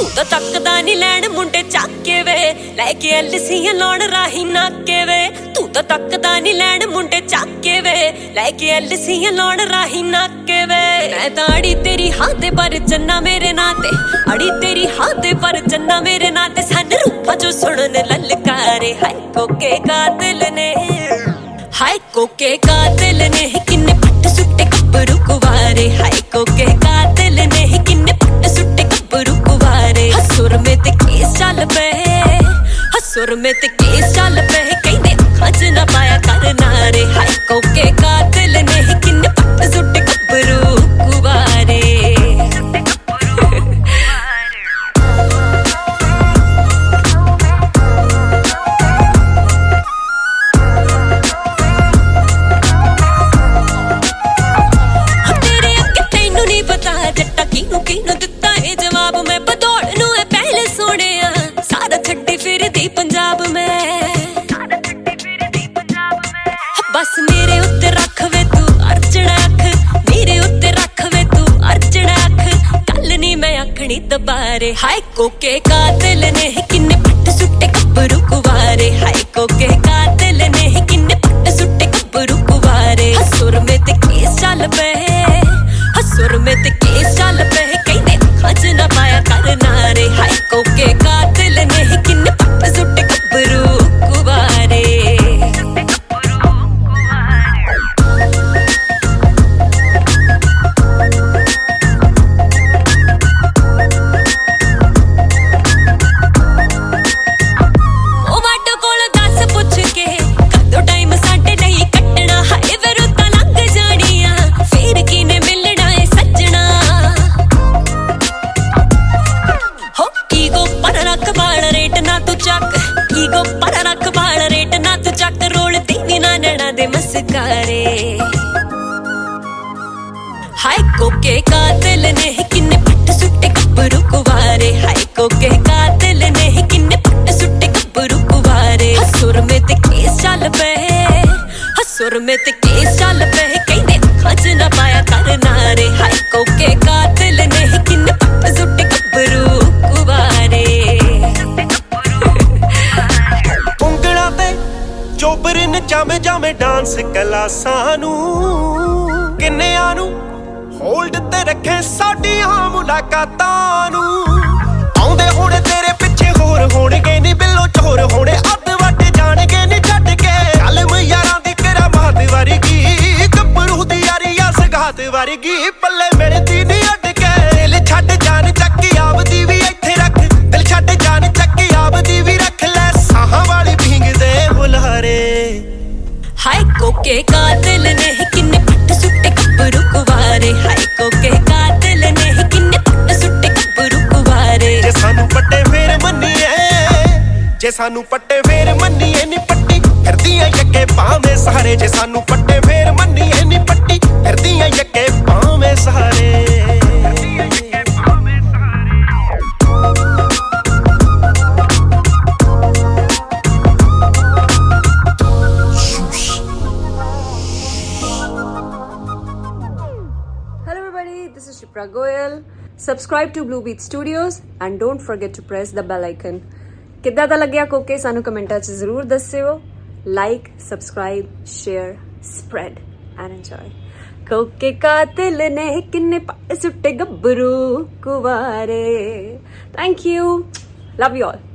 ਤਾਂ ਤੱਕਦਾ ਨੀ ਲੈਣ ਮੁੰਡੇ ਚੱਕ ਕੇ ਵੇ ਲੈ ਕੇ ਐਲਸੀਆਂ ਲਾਉਣ ਰਾਹੀ ਨਾਕੇ ਵੇ ਤੂੰ ਤਾਂ ਤੱਕਦਾ ਨੀ ਲੈਣ ਮੁੰਡੇ ਚੱਕ ਕੇ ਵੇ ਲੈ ਕੇ ਐਲਸੀਆਂ ਲਾਉਣ ਰਾਹੀ ਨਾਕੇ ਵੇ ਮੈਂ ਤਾਂ ਅੜੀ ਤੇਰੀ ਹਾਂ ਤੇ ਪਰ ਚੰਨਾ ਮੇਰੇ ਨਾਂ ਤੇ ਅੜੀ ਤੇਰੀ ਹਾਂ ਤੇ ਪਰ ਚੰਨਾ ਮੇਰੇ ਨਾਂ ਤੇ ਸਨ ਰੂਪਾਂ ਚੋਂ ਸੁਣਨ ਲਲਕਾਰੇ ਹਾਏ ਕੋਕੇ ਕਾਤਲ ਨੇ ਹਾਏ ਕੋਕੇ ਕਾਤਲ ਨੇ ਕਿੰਨੇ ਪੱਟ ਸੁੱਟੇ ਗੱਭਰੂ ਕੁਵਾਰੇ ਹਾਏ ਕੋਕੇ ਕਾਤਲ ਨੇ ਕਿੰਨੇ ਪੱਟ ਸੁੱਟੇ ਗੱਭਰੂ ਕੁਵਾਰੇ ਹਸੁਰ ਮੇ ਤੇ ਕੇਸ ਚੱਲ ਪਏ ਹਸੁਰ ਮੇ ਤੇ ਕੇਸ ਚੱਲ ਪਏ ਕਹਿੰਦੇ ਅੱਖਾਂ 'ਚ ਨਾ ਪਾਇਆ ਕਰ ਨਾਰੇ ਹਾਏ ਕੋਕੇ ਕਾਤਲ ਨੇ ਕਿੰਨੇ ਪੱਟ ਸੁੱਟੇ ਗੱਭਰੂ ਕੁਵਾਰੇ ਕਿਨੂੰ ਦਿੱਤਾ ਇਹ ਜਵਾਬ ਮੈਂ ਬਦੌੜ ਨੂੰ ਐ ਪਹਿਲੇ ਸੋਹਣਿਆ ਸਾਰਾ ਛੱਡੀ ਫਿਰਦੀ ਪੰਜਾਬ ਮੈਂ ਬਸ ਮੇਰੇ ਉੱਤੇ ਰੱਖ ਵੇ ਤੂੰ ਅਰਚਣਾ ਅੱਖ ਮੇਰੇ ਉੱਤੇ ਰੱਖ ਵੇ ਤੂੰ ਅਰਚਣਾ ਅੱਖ ਕੱਲ ਨੀ ਮੈਂ ਆਖਣੀ ਦੁਬਾਰੇ ਹਾਏ ਕੋਕੇ ਕਾਤਲ ਨੇ ਕਿੰਨੇ ਪੱਟ ਸੁੱਟੇ ਗੱਭਰੂ ਕੁਵਾਰੇ ਹਾਏ ਕੋਕੇ ਕਾਤਲ ਨੇ ਕਿੰਨੇ ਪੱਟ ਸੁੱਟੇ ਗੱਭਰੂ ਕੁਵਾਰੇ ਹਸੁਰ ਮੇ ਤੇ ਕੇਸ ਚੱਲ ਪਏ ਹਸੁਰ ਮੇ ਤੇ ਕੇਸ ਚੱਲ ਪਏ ਕਹਿੰਦੇ ਅੱਖਾਂ 'ਚ ਨਾ ਪਾਇਆ ਕਰ ਨਾਰੇ ਹਾਏ ਕੋਕੇ ਕਾਤਲ ਨੇ ਕਿੰਨੇ ਪੱਟ ਸੁੱਟੇ ਗੱਭਰੂ ਕੁਵਾਰੇ ਉਹ ਵਾਟੋ ਕੋਲ ਦੱਸ ਪੁੱਛ ਕੇ ਕਦੋਂ ਟਾਈਮ ਸਾਡੇ ਲਈ ਕੱਟਣਾ ਹਾਏ ਵਿਰੁੱਧ ਲੰਘ ਜਾਣੀਆਂ ਫੇਰ ਕਿਨੇ ਮਿਲਣਾ ਏ ਸੱਜਣਾ ਹੋ ਈਗੋ ਪਰ ਰੱਖ ਬਾਲ ਰੇਟ ਨਾ ਤੂੰ ਚੱਕ ਈਗੋ ਪਰ ਰੱਖ ਬਾਲ ਰੇਟ ਨਾ ਤੂੰ ਚੱਕ ਰੋਲਦੀ ਨੀ ਨਾ ਨੈਣਾ ਦੇ ਮਸਕਾਰੇ ਹਾਏ ਕੋਕੇ ਕਾਤਲ ਨੇ ਕਿੰਨੇ ਪੱਟ ਸੁੱਟੇ ਗੱਭਰੂ ਕੁਵਾਰੇ ਹਾਏ ਕੋਕੇ ਕਾਤਲ ਨੇ ਕਿੰਨੇ ਪੱਟ ਸੁੱਟੇ ਗੱਭਰੂ ਕੁਵਾਰੇ ਹਸੁਰ ਮੇ ਤੇ ਕੇਸ ਚੱਲ ਪਏ ਹਸੁਰ ਮੇ ਤੇ ਕੇਸ ਚੱਲ ਪਏ ਕਹਿੰਦੇ ਅੱਖਾਂ 'ਚ ਨਾ ਪਾਇਆ ਕਰ ਨਾਰੇ ਹਾਏ ਕੋਕੇ ਕਾਤਲ ਨੇ ਕਿੰਨੇ ਪੱਟ ਸੁੱਟੇ ਗੱਭਰੂ ਕੁਵਾਰੇ ਉਂਗਲਾਂ ਤੇ ਚੋਬਰ ਨਚਾਵੇਂ ਜਾਵੇਂ ਡਾਂਸ ਕਲਾਸਾਂ ਨੂੰ ਕਿੰਨਿਆਂ ਨੂੰ ਹੋਲਡ ਤੇ ਰੱਖੇ ਸਾਡੀਆਂ ਮੁਲਾਕਾਤਾਂ ਨੂੰ ਆਉਂਦੇ ਹੋਣੇ ਤੇਰੇ ਪਿੱਛੇ ਹੋਰ ਹੋਣਗੇ ਨੀ ਬਿੱਲੋ ਚੋਰ ਹੋਣੇ ਅੱਧ ਵੱਟ ਜਾਣਗੇ ਨੀ ਛੱਡ ਕੇ ਕਲਮ ਯਾਰਾਂ ਦੀ ਕਰਾਮਾਤ ਵਰਗੀ ਗੱਭਰੂ ਦੀ ਯਾਰੀਆਂ ਸਗਾਤ ਵਰਗੀ ਪੱਲੇ ਮਿਲਦੀ ਨੀ ਅੱਡ ਕੇ ਦਿਲ ਛੱਡ ਜਾਨ ਚੱਕ ਆਪਦੀ ਵੀ ਇੱਥੇ ਰੱਖ ਦਿਲ ਛੱਡ ਜਾਨ ਚੱਕ ਆਪਦੀ ਵੀ ਰੱਖ ਲੈ ਸਾਹਾਂ ਵਾਲੀ ਭਿੰਗਦੇ ਹੁਲਾਰੇ ਹਾਏ ਕੋਕੇ ਕਾਤਲ ਨੇ ਕਿੰਨੇ ਪੱਟ ਸੁੱਟੇ ਗੱਭਰੂ ਕੁਵਾਰੇ ਹਾਏ ਕੋਕੇ ਕਾਤਲ ਨੇ ਕਿੰਨੇ ਪੱਟ ਸੁੱਟੇ ਗੱਭਰੂ ਕੁਵਾਰੇ ਜੇ ਸਾਨੂੰ ਪੱਟੇ ਫੇਰ ਮੰਨੀਏ ਜੇ ਸਾਨੂੰ ਪੱਟੇ ਫੇਰ ਮੰਨੀਏ ਨੀ ਪੱਟੀ ਫਿਰਦੀਆਂ ਯੱਕੇ ਪਾਵੇਂ ਸਾਰੇ ਜੇ ਸਾਨੂੰ ਪੱਟੇ ਫੇਰ ਮੰਨੀਏ ਨੀ ਪੱਟੀ ਫਿਰਦੀਆਂ ਯੱਕੇ ਪਾਵੇਂ ਸਾਰੇ This is Shipra Goyal. Subscribe to Blue Beat Studios and don't forget to press the bell icon. ਕਿੱਦਾਂ ਦਾ ਲੱਗਿਆ ਕੋਕੇ ਸਾਨੂੰ ਕਮੈਂਟਾਂ 'ਚ ਜ਼ਰੂਰ ਦੱਸਿਓ like subscribe share spread and enjoy ਕੋਕੇ ਕਾਤਲ ਨੇ ਕਿੰਨੇ ਪੱਟ ਸੁੱਟੇ ਗੱਭਰੂ ਕੁਵਾਰੇ thank you love you all